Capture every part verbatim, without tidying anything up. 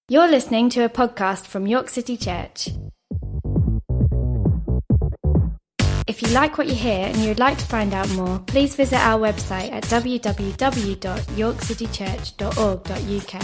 You're listening to a podcast from York City Church. If you like what you hear and you'd like to find out more, please visit our website at w w w dot york city church dot org dot u k.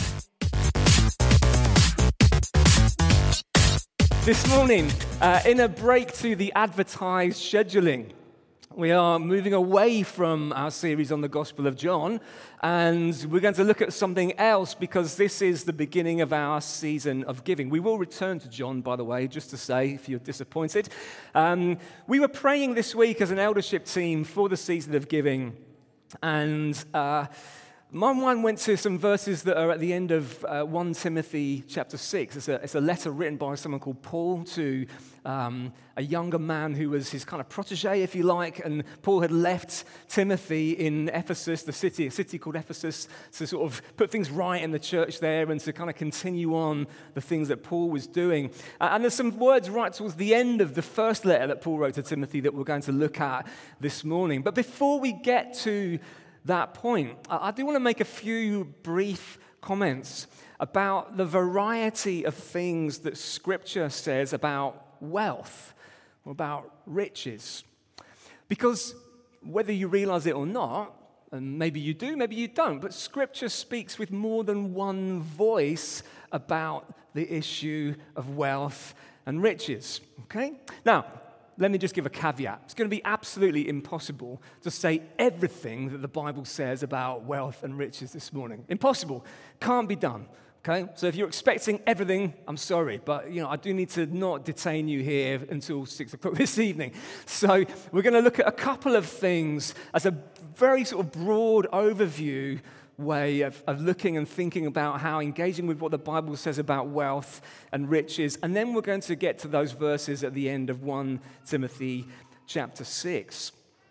This morning, uh, in a break to the advertised scheduling, we are moving away from our series on the Gospel of John, and we're going to look at something else because this is the beginning of our season of giving. We will return to John, by the way, just to say, if you're disappointed. Um, we were praying this week as an eldership team for the season of giving, and uh, my mind went to some verses that are at the end of uh, First Timothy chapter six. It's a, it's a letter written by someone called Paul to um, a younger man who was his kind of protege, if you like, and Paul had left Timothy in Ephesus, the city, a city called Ephesus, to sort of put things right in the church there and to kind of continue on the things that Paul was doing. Uh, and there's some words right towards the end of the first letter that Paul wrote to Timothy that we're going to look at this morning. But before we get to that point, I do want to make a few brief comments about the variety of things that Scripture says about wealth, or about riches. Because whether you realize it or not, and maybe you do, maybe you don't, but Scripture speaks with more than one voice about the issue of wealth and riches. Okay? Now, let me just give a caveat. It's going to be absolutely impossible to say everything that the Bible says about wealth and riches this morning. Impossible. Can't be done. Okay? So if you're expecting everything, I'm sorry, but you know, I do need to not detain you here until six o'clock this evening. So we're going to look at a couple of things as a very sort of broad overview way of, of looking and thinking about how engaging with what the Bible says about wealth and riches. And then we're going to get to those verses at the end of First Timothy chapter six.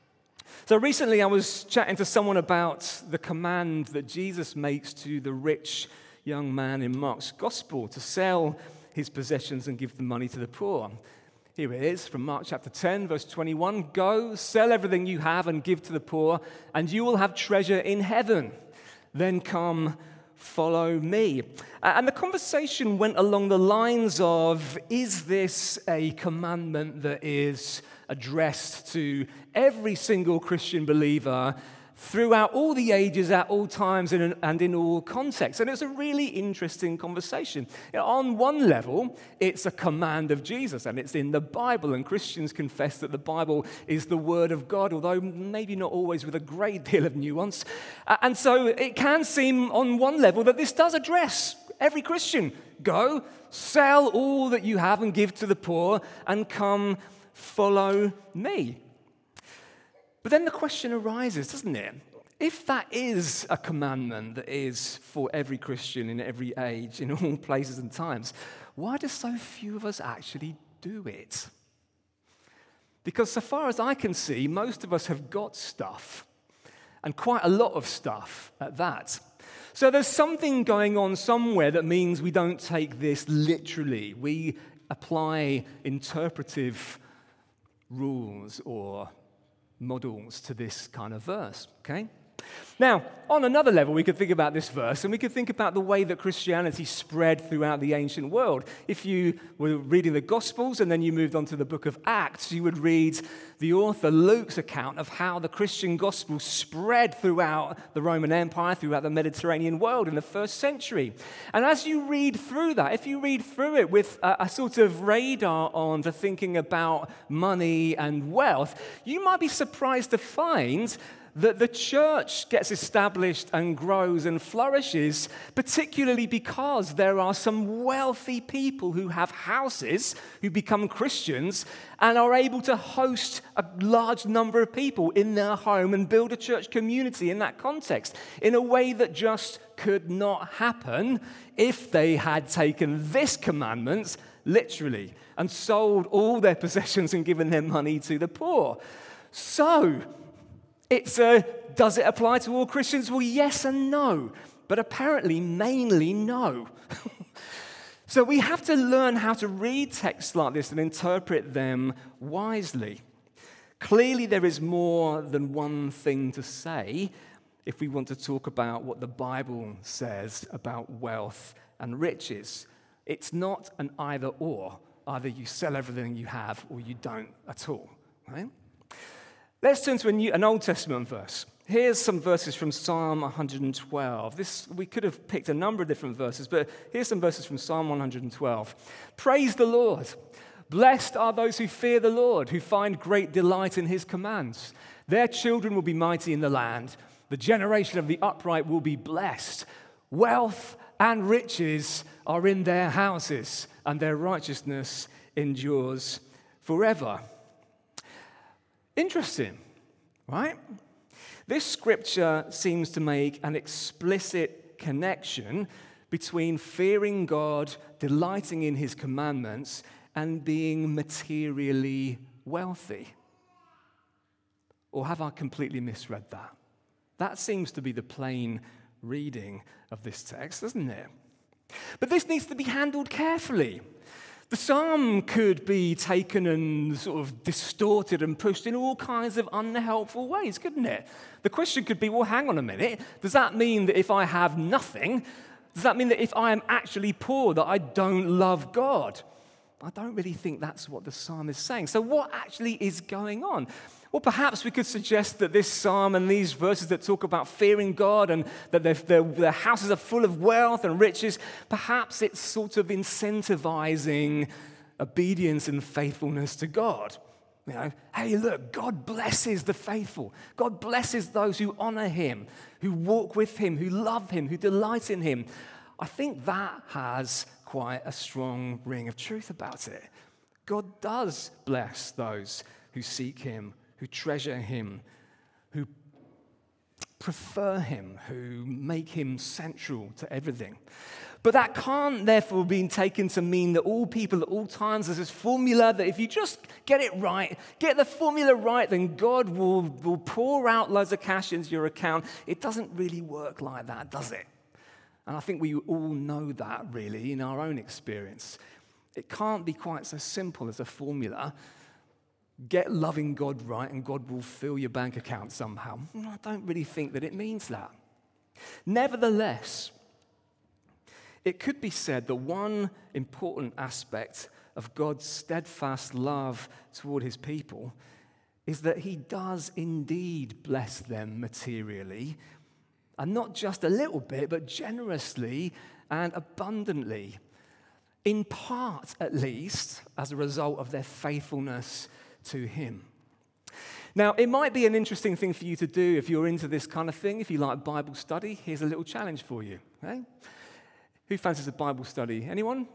So recently I was chatting to someone about the command that Jesus makes to the rich young man in Mark's Gospel to sell his possessions and give the money to the poor. Here it is from Mark chapter ten, verse twenty-one. Go, sell everything you have and give to the poor, and you will have treasure in heaven. Then come, follow me. And the conversation went along the lines of, is this a commandment that is addressed to every single Christian believer throughout all the ages, at all times, and in, and in all contexts? And it was a really interesting conversation. You know, on one level, it's a command of Jesus, and it's in the Bible, and Christians confess that the Bible is the Word of God, although maybe not always with a great deal of nuance. Uh, and so it can seem on one level that this does address every Christian. Go, sell all that you have and give to the poor, and come follow me. But then the question arises, doesn't it? If that is a commandment that is for every Christian in every age, in all places and times, why do so few of us actually do it? Because so far as I can see, most of us have got stuff, and quite a lot of stuff at that. So there's something going on somewhere that means we don't take this literally. We apply interpretive rules or models to this kind of verse, okay? Now, on another level, we could think about this verse, and we could think about the way that Christianity spread throughout the ancient world. If you were reading the Gospels and then you moved on to the book of Acts, you would read the author Luke's account of how the Christian gospel spread throughout the Roman Empire, throughout the Mediterranean world in the first century. And as you read through that, if you read through it with a, a sort of radar on to thinking about money and wealth, you might be surprised to find that the church gets established and grows and flourishes, particularly because there are some wealthy people who have houses, who become Christians, and are able to host a large number of people in their home and build a church community in that context, in a way that just could not happen if they had taken this commandment literally and sold all their possessions and given their money to the poor. So, It's a, does it apply to all Christians? Well, yes and no, but apparently mainly no. So we have to learn how to read texts like this and interpret them wisely. Clearly there is more than one thing to say if we want to talk about what the Bible says about wealth and riches. It's not an either or. Either you sell everything you have or you don't at all. Right? Let's turn to a new, an Old Testament verse. Here's some verses from Psalm one hundred twelve. This, we could have picked a number of different verses, but here's some verses from Psalm one hundred twelve. Praise the Lord. Blessed are those who fear the Lord, who find great delight in his commands. Their children will be mighty in the land. The generation of the upright will be blessed. Wealth and riches are in their houses, and their righteousness endures forever. Interesting, right? This scripture seems to make an explicit connection between fearing God, delighting in his commandments, and being materially wealthy. Or have I completely misread that? That seems to be the plain reading of this text, doesn't it? But this needs to be handled carefully. The psalm could be taken and sort of distorted and pushed in all kinds of unhelpful ways, couldn't it? The question could be, well, hang on a minute. Does that mean that if I have nothing, does that mean that if I am actually poor, that I don't love God? I don't really think that's what the psalm is saying. So what actually is going on? Well, perhaps we could suggest that this psalm and these verses that talk about fearing God and that their, their, their houses are full of wealth and riches, perhaps it's sort of incentivizing obedience and faithfulness to God. You know, hey, look, God blesses the faithful. God blesses those who honor him, who walk with him, who love him, who delight in him. I think that has quite a strong ring of truth about it. God does bless those who seek him, who treasure him, who prefer him, who make him central to everything. But that can't therefore be taken to mean that all people at all times, there's this formula that if you just get it right, get the formula right, then God will, will pour out loads of cash into your account. It doesn't really work like that, does it? And I think we all know that, really, in our own experience. It can't be quite so simple as a formula. Get loving God right and God will fill your bank account somehow. I don't really think that it means that. Nevertheless, it could be said that one important aspect of God's steadfast love toward his people is that he does indeed bless them materially, and not just a little bit, but generously and abundantly, in part at least, as a result of their faithfulness to him. Now, it might be an interesting thing for you to do if you're into this kind of thing, if you like Bible study. Here's a little challenge for you. Okay? Who fancies a Bible study? Anyone?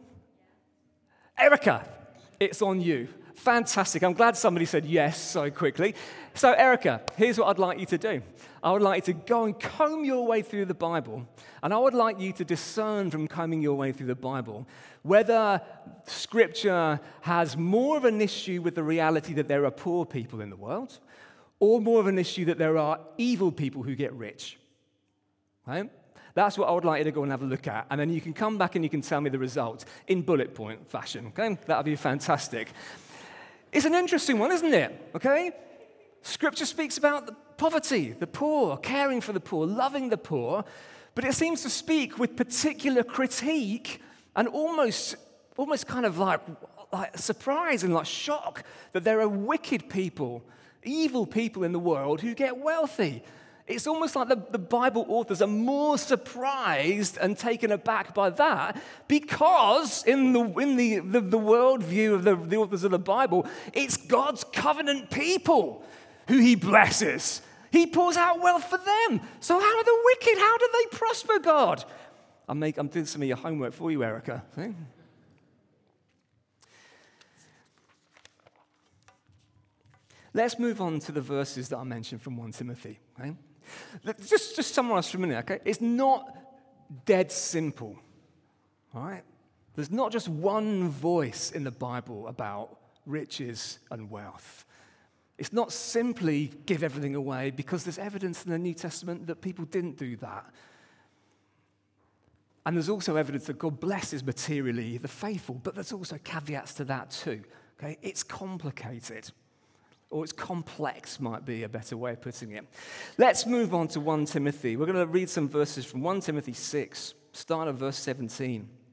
Erica, it's on you. Fantastic. I'm glad somebody said yes so quickly. So, Erica, here's what I'd like you to do. I would like you to go and comb your way through the Bible, and I would like you to discern from combing your way through the Bible whether Scripture has more of an issue with the reality that there are poor people in the world, or more of an issue that there are evil people who get rich. Right? That's what I would like you to go and have a look at, and then you can come back and you can tell me the result in bullet point fashion. Okay? That would be fantastic. It's an interesting one, isn't it? Okay? Scripture speaks about the poverty, the poor, caring for the poor, loving the poor, but it seems to speak with particular critique and almost, almost kind of like, like surprise and like shock that there are wicked people, evil people in the world who get wealthy. It's almost like the, the Bible authors are more surprised and taken aback by that because in the in the, the, the worldview of the, the authors of the Bible, it's God's covenant people who he blesses. He pours out wealth for them. So how are the wicked? How do they prosper, God? I'm, make, I'm doing some of your homework for you, Erica. See? Let's move on to the verses that I mentioned from First Timothy. Okay? Just, just summarize for a minute, okay? It's not dead simple, all right? There's not just one voice in the Bible about riches and wealth. It's not simply give everything away because there's evidence in the New Testament that people didn't do that. And there's also evidence that God blesses materially the faithful, but there's also caveats to that too, okay? It's complicated. Or it's complex, might be a better way of putting it. Let's move on to First Timothy. We're going to read some verses from First Timothy six, start at verse seventeen.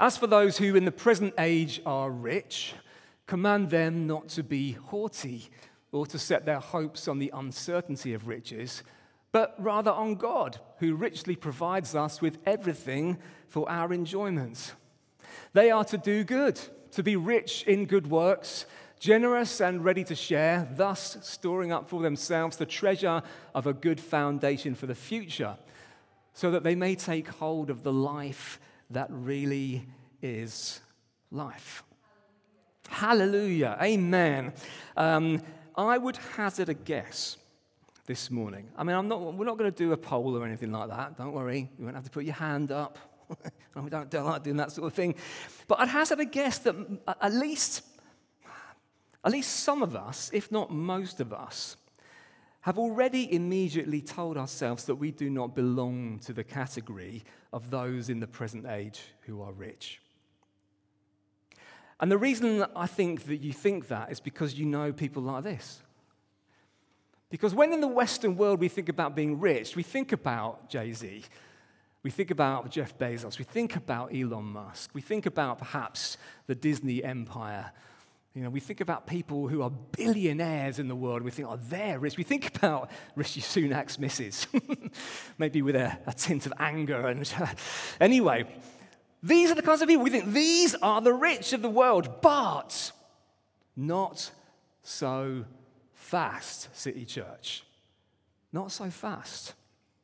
As for those who in the present age are rich, command them not to be haughty or to set their hopes on the uncertainty of riches, but rather on God, who richly provides us with everything for our enjoyment. They are to do good, to be rich in good works, generous and ready to share, thus storing up for themselves the treasure of a good foundation for the future, so that they may take hold of the life that really is life. Hallelujah. Amen. Um, I would hazard a guess this morning. I mean, I'm not, we're not going to do a poll or anything like that. Don't worry. You won't have to put your hand up. We don't, don't like doing that sort of thing. But I'd hazard a guess that at least, at least some of us, if not most of us, have already immediately told ourselves that we do not belong to the category of those in the present age who are rich. And the reason I think that you think that is because you know people like this. Because when in the Western world we think about being rich, we think about Jay-Z, we think about Jeff Bezos, we think about Elon Musk, we think about perhaps the Disney empire. You know, we think about people who are billionaires in the world. We think, oh, they're rich. We think about Rishi Sunak's missus, maybe with a, a tint of anger. And anyway, these are the kinds of people we think these are the rich of the world, but not so fast, City Church. Not so fast.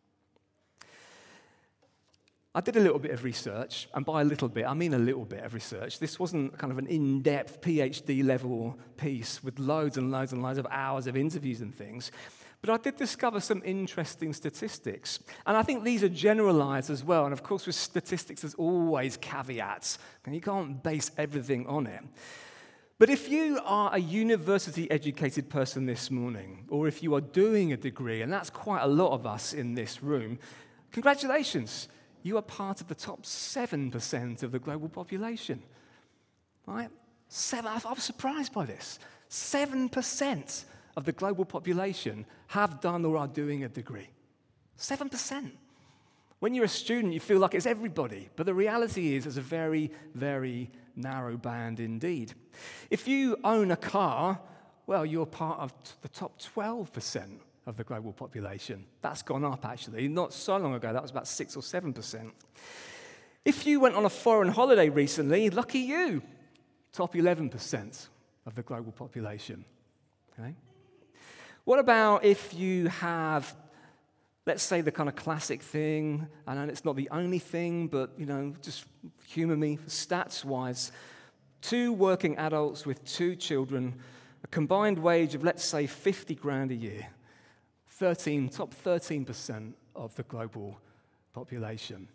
I did a little bit of research, and by a little bit, I mean a little bit of research. This wasn't kind of an in-depth PhD level piece with loads and loads and loads of hours of interviews and things. But I did discover some interesting statistics. And I think these are generalized as well. And of course, with statistics, there's always caveats. And you can't base everything on it. But if you are a university-educated person this morning, or if you are doing a degree, and that's quite a lot of us in this room, congratulations. You are part of the top seven percent of the global population. Right? Seven, I was surprised by this. seven percent of the global population have done or are doing a degree. seven percent. When you're a student, you feel like it's everybody. But the reality is it's a very, very narrow band indeed. If you own a car, well, you're part of the top twelve percent of the global population. That's gone up, actually. Not so long ago, that was about six or seven percent. If you went on a foreign holiday recently, lucky you, top eleven percent of the global population. Okay? What about if you have, let's say, the kind of classic thing, and it's not the only thing, but, you know, just humor me, stats-wise, two working adults with two children, a combined wage of, let's say, fifty grand a year, thirteen, top thirteen percent of the global population.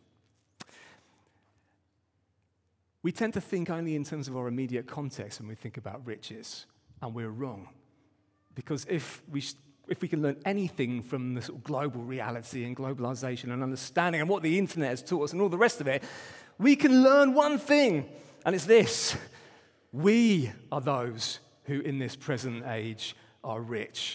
We tend to think only in terms of our immediate context when we think about riches, and we're wrong. Because if we, if we can learn anything from the sort of global reality and globalization and understanding and what the internet has taught us and all the rest of it, we can learn one thing, and it's this. We are those who in this present age are rich.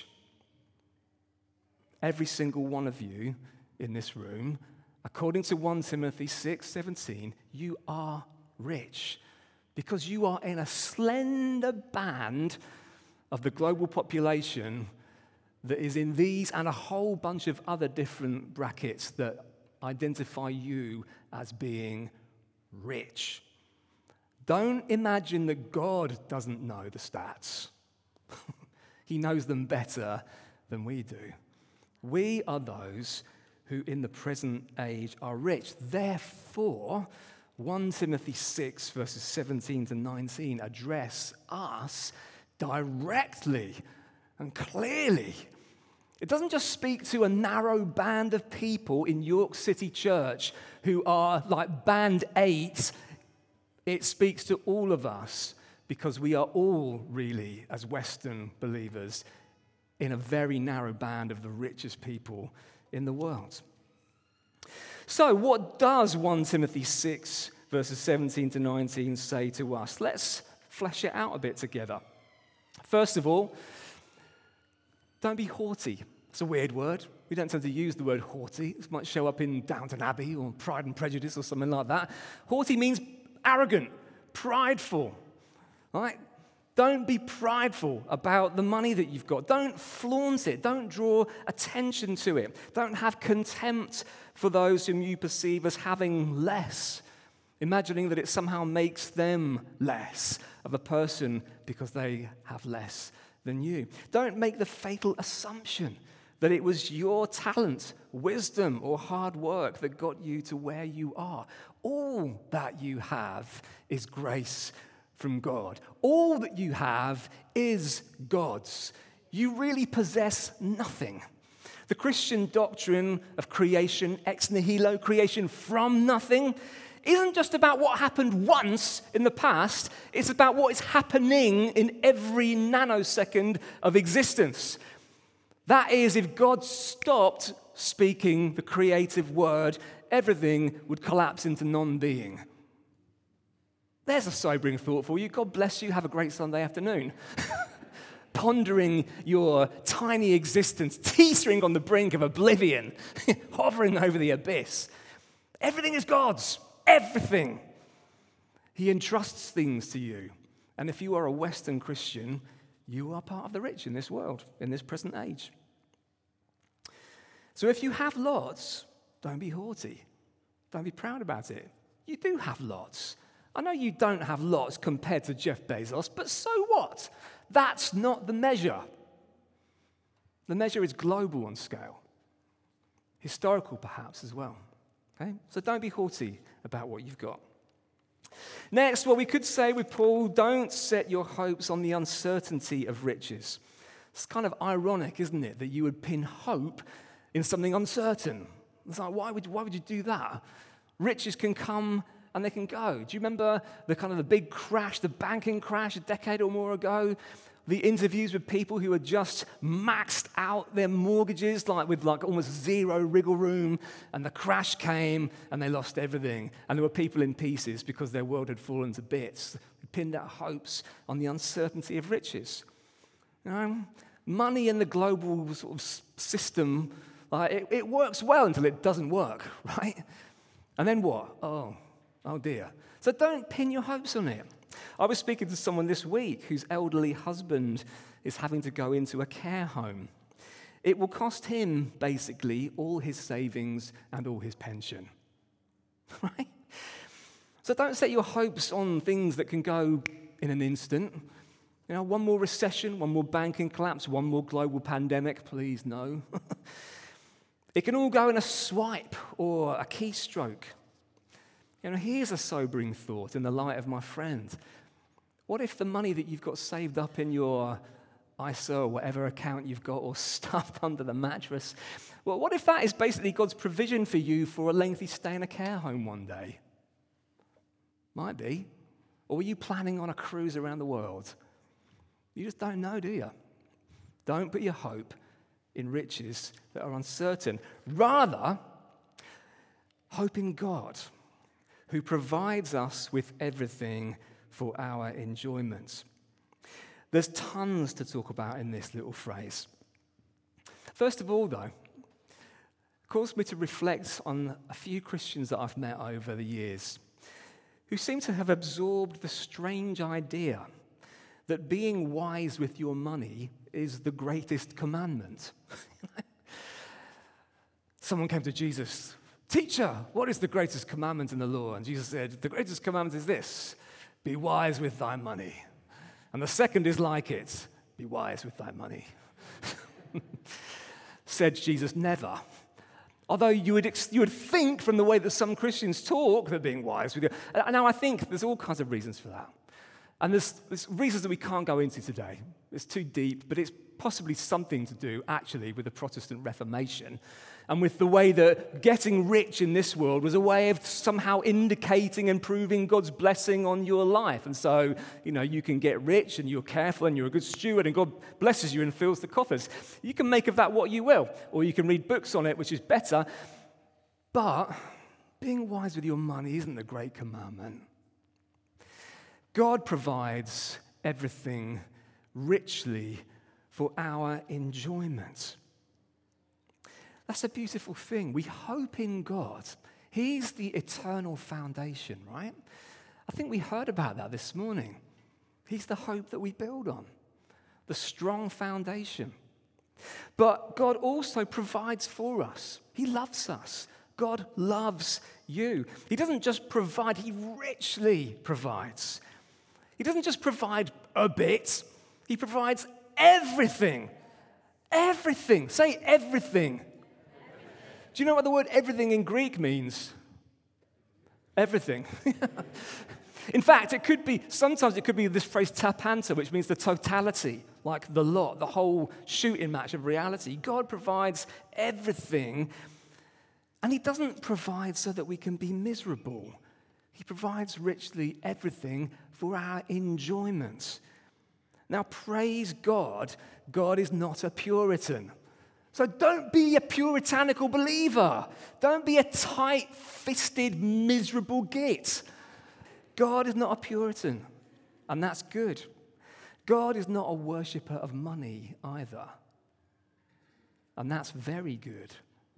Every single one of you in this room, according to First Timothy six seventeen, you are rich because you are in a slender band of the global population that is in these and a whole bunch of other different brackets that identify you as being rich. Don't imagine that God doesn't know the stats. He knows them better than we do. We are those who in the present age are rich. Therefore, First Timothy six, verses seventeen to nineteen address us directly and clearly. It doesn't just speak to a narrow band of people in York City Church who are like band eight. It speaks to all of us because we are all really, as Western believers, in a very narrow band of the richest people in the world. So what does First Timothy six, verses seventeen to nineteen say to us? Let's flesh it out a bit together. First of all, don't be haughty. It's a weird word. We don't tend to use the word haughty. It might show up in Downton Abbey or Pride and Prejudice or something like that. Haughty means arrogant, prideful, right? Don't be prideful about the money that you've got. Don't flaunt it. Don't draw attention to it. Don't have contempt for those whom you perceive as having less, imagining that it somehow makes them less of a person because they have less than you. Don't make the fatal assumption that it was your talent, wisdom, or hard work that got you to where you are. All that you have is grace from God. All that you have is God's. You really possess nothing. The Christian doctrine of creation ex nihilo, creation from nothing, isn't just about what happened once in the past. It's about what is happening in every nanosecond of existence. That is, if God stopped speaking the creative word, everything would collapse into non-being. There's a sobering thought for you. God bless you. Have a great Sunday afternoon. Pondering your tiny existence, teetering on the brink of oblivion, hovering over the abyss. Everything is God's. Everything. He entrusts things to you. And if you are a Western Christian, you are part of the rich in this world, in this present age. So if you have lots, don't be haughty. Don't be proud about it. You do have lots. I know you don't have lots compared to Jeff Bezos, but so what? That's not the measure. The measure is global on scale, historical perhaps as well. Okay? So don't be haughty about what you've got. Next, well, we could say with Paul, don't set your hopes on the uncertainty of riches. It's kind of ironic, isn't it, that you would pin hope in something uncertain. It's like, why would, why would you do that? Riches can come and they can go. Do you remember the kind of the big crash, the banking crash a decade or more ago? The interviews with people who had just maxed out their mortgages, like with like almost zero wriggle room, and the crash came and they lost everything. And there were people in pieces because their world had fallen to bits. They pinned our hopes on the uncertainty of riches. You know, money in the global sort of system, like it, it works well until it doesn't work, right? And then what? Oh. Oh dear. So don't pin your hopes on it. I was speaking to someone this week whose elderly husband is having to go into a care home. It will cost him, basically, all his savings and all his pension. Right? So don't set your hopes on things that can go in an instant. You know, one more recession, one more banking collapse, one more global pandemic, please no. It can all go in a swipe or a keystroke. You know, here's a sobering thought in the light of my friend. What if the money that you've got saved up in your I S A or whatever account you've got or stuffed under the mattress, well, what if that is basically God's provision for you for a lengthy stay in a care home one day? Might be. Or were you planning on a cruise around the world? You just don't know, do you? Don't put your hope in riches that are uncertain. Rather, hope in God, who provides us with everything for our enjoyment. There's tons to talk about in this little phrase. First of all, though, it caused me to reflect on a few Christians that I've met over the years who seem to have absorbed the strange idea that being wise with your money is the greatest commandment. Someone came to Jesus, "Teacher, what is the greatest commandment in the law?" And Jesus said, "The greatest commandment is this, be wise with thy money. And the second is like it, be wise with thy money." Said Jesus, never. Although you would, ex- you would think from the way that some Christians talk that being wise with you. And now I think there's all kinds of reasons for that. And there's, there's reasons that we can't go into today. It's too deep, but it's possibly something to do, actually, with the Protestant Reformation and with the way that getting rich in this world was a way of somehow indicating and proving God's blessing on your life. And so, you know, you can get rich and you're careful and you're a good steward and God blesses you and fills the coffers. You can make of that what you will, or you can read books on it, which is better. But being wise with your money isn't the great commandment. God provides everything richly for our enjoyment. That's a beautiful thing. We hope in God. He's the eternal foundation, right? I think we heard about that this morning. He's the hope that we build on, the strong foundation. But God also provides for us. He loves us. God loves you. He doesn't just provide, he richly provides. He doesn't just provide a bit, he provides everything. Everything. Say everything. Do you know what the word everything in Greek means? Everything. In fact, it could be, sometimes it could be this phrase tapanta, which means the totality, like the lot, the whole shooting match of reality. God provides everything, and he doesn't provide so that we can be miserable. He provides richly everything for our enjoyment. Now, praise God, God is not a Puritan. So don't be a puritanical believer. Don't be a tight-fisted, miserable git. God is not a Puritan, and that's good. God is not a worshipper of money either, and that's very good.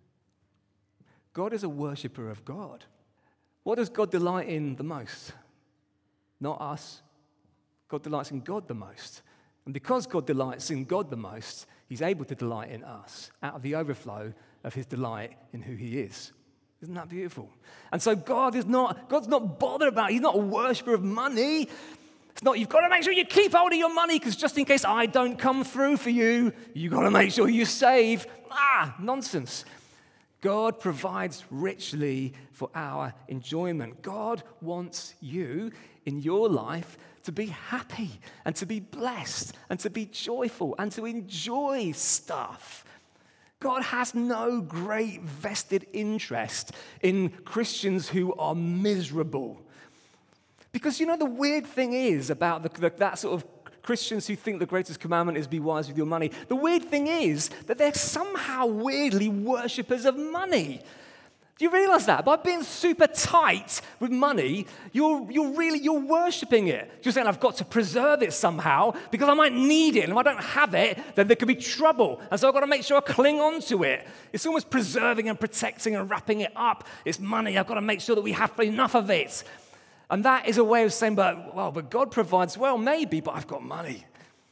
God is a worshipper of God. What does God delight in the most? Not us. God delights in God the most. And because God delights in God the most, he's able to delight in us out of the overflow of his delight in who he is. Isn't that beautiful? And so God is not, God's not bothered about it. He's not a worshiper of money. It's not, you've got to make sure you keep hold of your money because just in case I don't come through for you, you've got to make sure you save. Ah, nonsense. God provides richly for our enjoyment. God wants you in your life to be happy and to be blessed and to be joyful and to enjoy stuff. God has no great vested interest in Christians who are miserable. Because, you know, the weird thing is about the, the, that sort of Christians who think the greatest commandment is be wise with your money. The weird thing is that they're somehow weirdly worshippers of money. Do you realize that? By being super tight with money, you're, you're really, you're worshipping it. You're saying, I've got to preserve it somehow because I might need it. And if I don't have it, then there could be trouble. And so I've got to make sure I cling on to it. It's almost preserving and protecting and wrapping it up. It's money. I've got to make sure that we have enough of it. And that is a way of saying, but, well, but God provides. Well, maybe, but I've got money.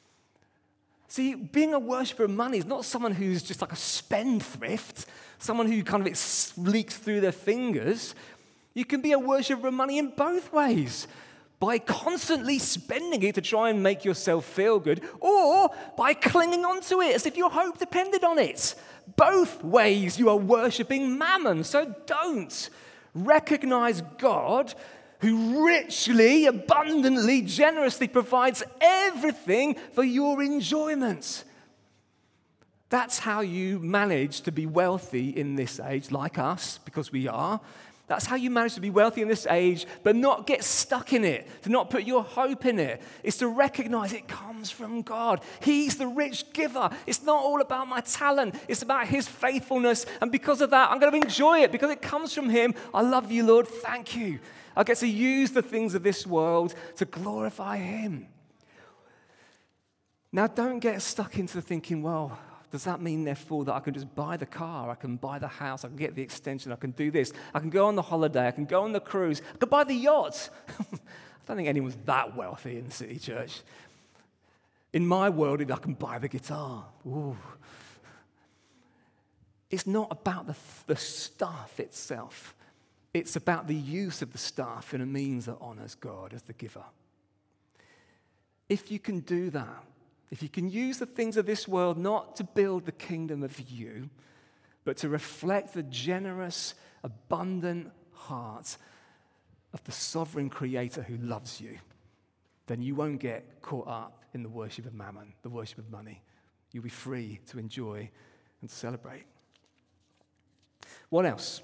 See, being a worshiper of money is not someone who's just like a spendthrift, someone who kind of it leaks through their fingers. You can be a worshiper of money in both ways, by constantly spending it to try and make yourself feel good, or by clinging on to it as if your hope depended on it. Both ways you are worshipping mammon, so don't. Recognize God, who richly, abundantly, generously provides everything for your enjoyment. That's how you manage to be wealthy in this age, like us, because we are. That's how you manage to be wealthy in this age, but not get stuck in it, to not put your hope in it. It's to recognize it comes from God. He's the rich giver. It's not all about my talent. It's about his faithfulness. And because of that, I'm going to enjoy it because it comes from him. I love you, Lord. Thank you. I get to use the things of this world to glorify him. Now, don't get stuck into thinking, well, does that mean, therefore, that I can just buy the car, I can buy the house, I can get the extension, I can do this, I can go on the holiday, I can go on the cruise, I can buy the yacht? I don't think anyone's that wealthy in City Church. In my world, I can buy the guitar. Ooh. It's not about the, the stuff itself. It's about the use of the stuff in a means that honors God as the giver. If you can do that, if you can use the things of this world not to build the kingdom of you, but to reflect the generous, abundant heart of the sovereign creator who loves you, then you won't get caught up in the worship of mammon, the worship of money. You'll be free to enjoy and to celebrate. What else?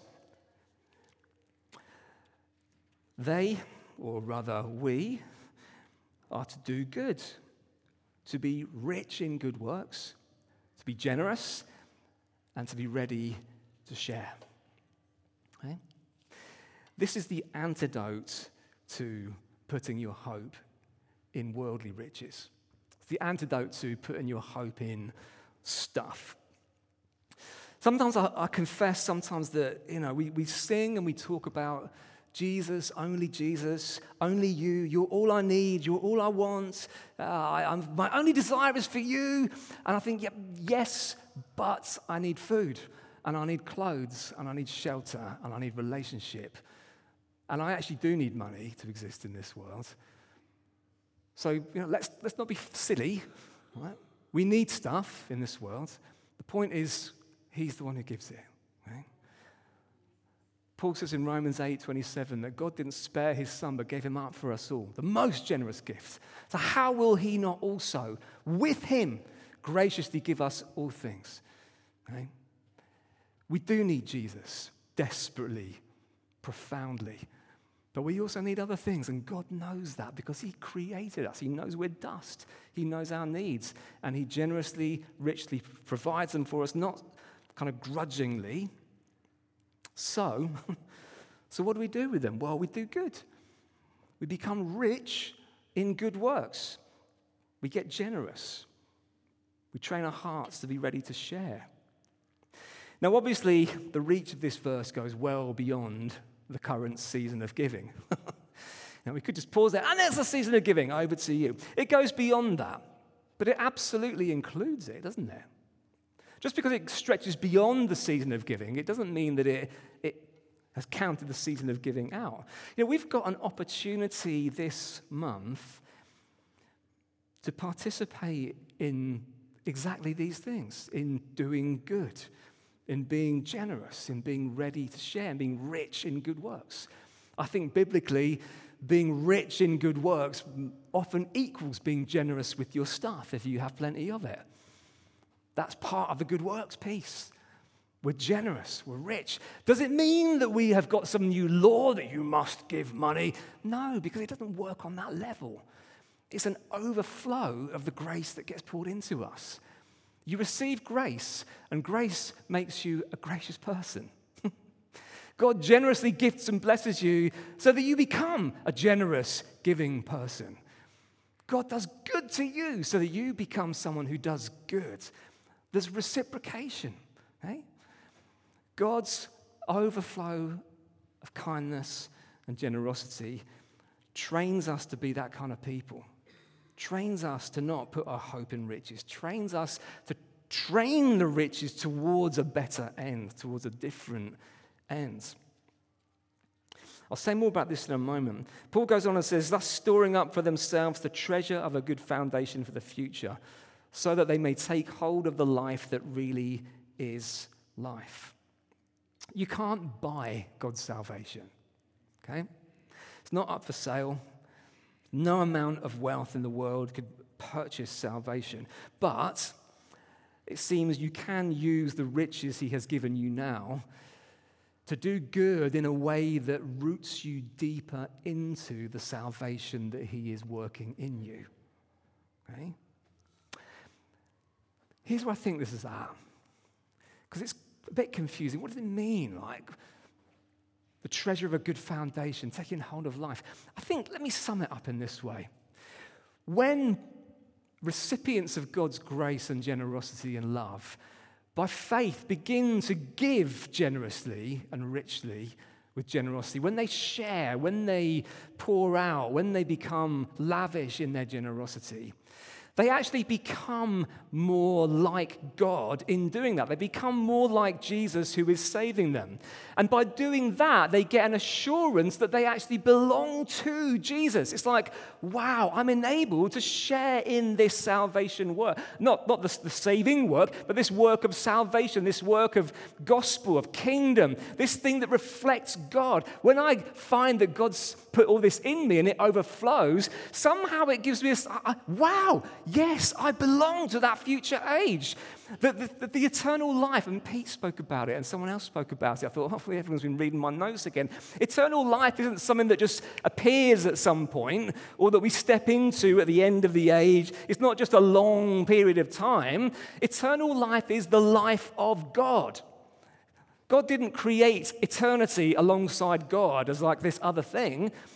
They, or rather we, are to do good, to be rich in good works, to be generous, and to be ready to share. Okay? This is the antidote to putting your hope in worldly riches. It's the antidote to putting your hope in stuff. Sometimes I, I confess sometimes that, you know, we, we sing and we talk about Jesus, only Jesus, only you. You're all I need. You're all I want. Uh, I, I'm, my only desire is for you. And I think, yeah, yes, but I need food, and I need clothes, and I need shelter, and I need relationship. And I actually do need money to exist in this world. So, you know, let's, let's not be silly, right? We need stuff in this world. The point is, he's the one who gives it, right? Paul says in Romans eight twenty-seven that God didn't spare his son but gave him up for us all, the most generous gift. So how will he not also, with him, graciously give us all things? Okay? We do need Jesus desperately, profoundly, but we also need other things, and God knows that because he created us. He knows we're dust. He knows our needs, and he generously, richly provides them for us, not kind of grudgingly. So, so what do we do with them? Well, we do good. We become rich in good works. We get generous. We train our hearts to be ready to share. Now, obviously, the reach of this verse goes well beyond the current season of giving. Now, we could just pause there, and there's the season of giving, over to you. It goes beyond that, but it absolutely includes it, doesn't it? Just because it stretches beyond the season of giving, it doesn't mean that it, it has counted the season of giving out. You know, we've got an opportunity this month to participate in exactly these things, in doing good, in being generous, in being ready to share, and being rich in good works. I think biblically, being rich in good works often equals being generous with your stuff if you have plenty of it. That's part of the good works piece. We're generous, we're rich. Does it mean that we have got some new law that you must give money? No, because it doesn't work on that level. It's an overflow of the grace that gets poured into us. You receive grace, and grace makes you a gracious person. God generously gifts and blesses you so that you become a generous, giving person. God does good to you so that you become someone who does good. There's reciprocation. Eh? God's overflow of kindness and generosity trains us to be that kind of people. Trains us to not put our hope in riches. Trains us to train the riches towards a better end, towards a different end. I'll say more about this in a moment. Paul goes on and says, thus storing up for themselves the treasure of a good foundation for the future, so that they may take hold of the life that really is life. You can't buy God's salvation, okay? It's not up for sale. No amount of wealth in the world could purchase salvation. But it seems you can use the riches he has given you now to do good in a way that roots you deeper into the salvation that he is working in you, okay? Here's where I think this is at, because it's a bit confusing. What does it mean, like the treasure of a good foundation, taking hold of life? I think, let me sum it up in this way. When recipients of God's grace and generosity and love, by faith, begin to give generously and richly with generosity, when they share, when they pour out, when they become lavish in their generosity, they actually become more like God in doing that. They become more like Jesus who is saving them. And by doing that, they get an assurance that they actually belong to Jesus. It's like, wow, I'm enabled to share in this salvation work. Not, not the, the saving work, but this work of salvation, this work of gospel, of kingdom, this thing that reflects God. When I find that God's put all this in me and it overflows, somehow it gives me a, uh, wow, yes, I belong to that future age. The, the, the eternal life, and Pete spoke about it and someone else spoke about it. I thought, hopefully everyone's been reading my notes again. Eternal life isn't something that just appears at some point or that we step into at the end of the age. It's not just a long period of time. Eternal life is the life of God. God didn't create eternity alongside God as like this other thing.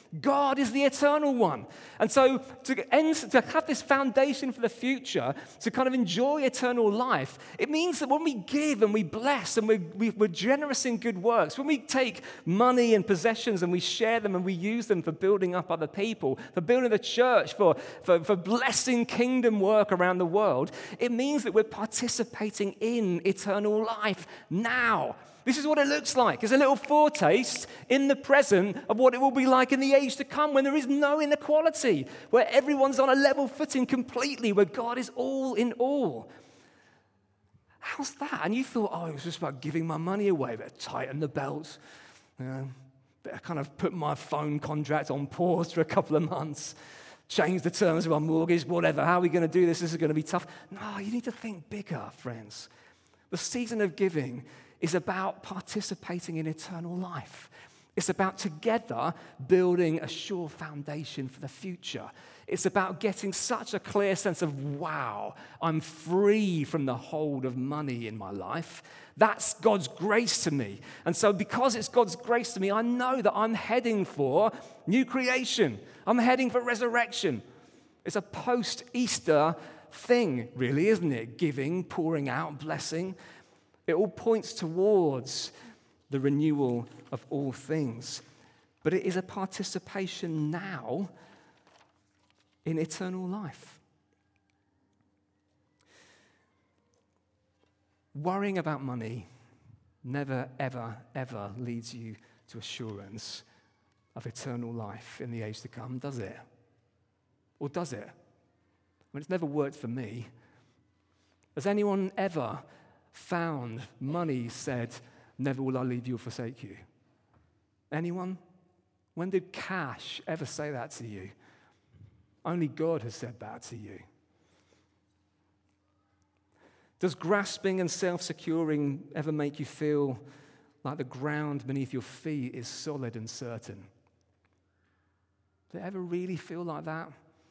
God is the eternal one. And so to, end, to have this foundation for the future, to kind of enjoy eternal life, it means that when we give and we bless and we're, we, we're generous in good works, when we take money and possessions and we share them and we use them for building up other people, for building the church, for, for, for blessing kingdom work around the world, it means that we're participating in eternal life now. This is what it looks like. It's a little foretaste in the present of what it will be like in the age to come when there is no inequality, where everyone's on a level footing completely, where God is all in all. How's that? And you thought, oh, it was just about giving my money away, better tighten the belts, you know, better kind of put my phone contract on pause for a couple of months, change the terms of our mortgage, whatever. How are we going to do this? This is going to be tough. No, you need to think bigger, friends. The season of giving is about participating in eternal life. It's about together building a sure foundation for the future. It's about getting such a clear sense of, wow, I'm free from the hold of money in my life. That's God's grace to me. And so because it's God's grace to me, I know that I'm heading for new creation. I'm heading for resurrection. It's a post-Easter thing, really, isn't it? Giving, pouring out, blessing. It all points towards the renewal of all things. But it is a participation now in eternal life. Worrying about money never, ever, ever leads you to assurance of eternal life in the age to come, does it? Or does it? I mean, it's never worked for me. Has anyone ever found money said, never will I leave you or forsake you? Anyone? When did cash ever say that to you? Only God has said that to you. Does grasping and self-securing ever make you feel like the ground beneath your feet is solid and certain? Does it ever really feel like that?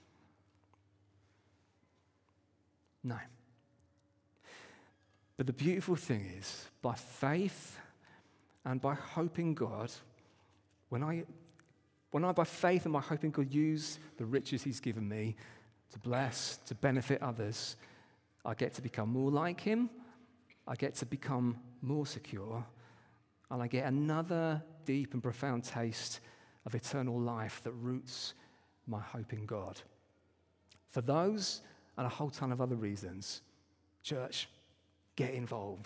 No. But the beautiful thing is, by faith and by hoping God, when I, when I by faith and by hoping God use the riches he's given me to bless, to benefit others, I get to become more like him, I get to become more secure, and I get another deep and profound taste of eternal life that roots my hope in God. For those and a whole ton of other reasons, church, get involved.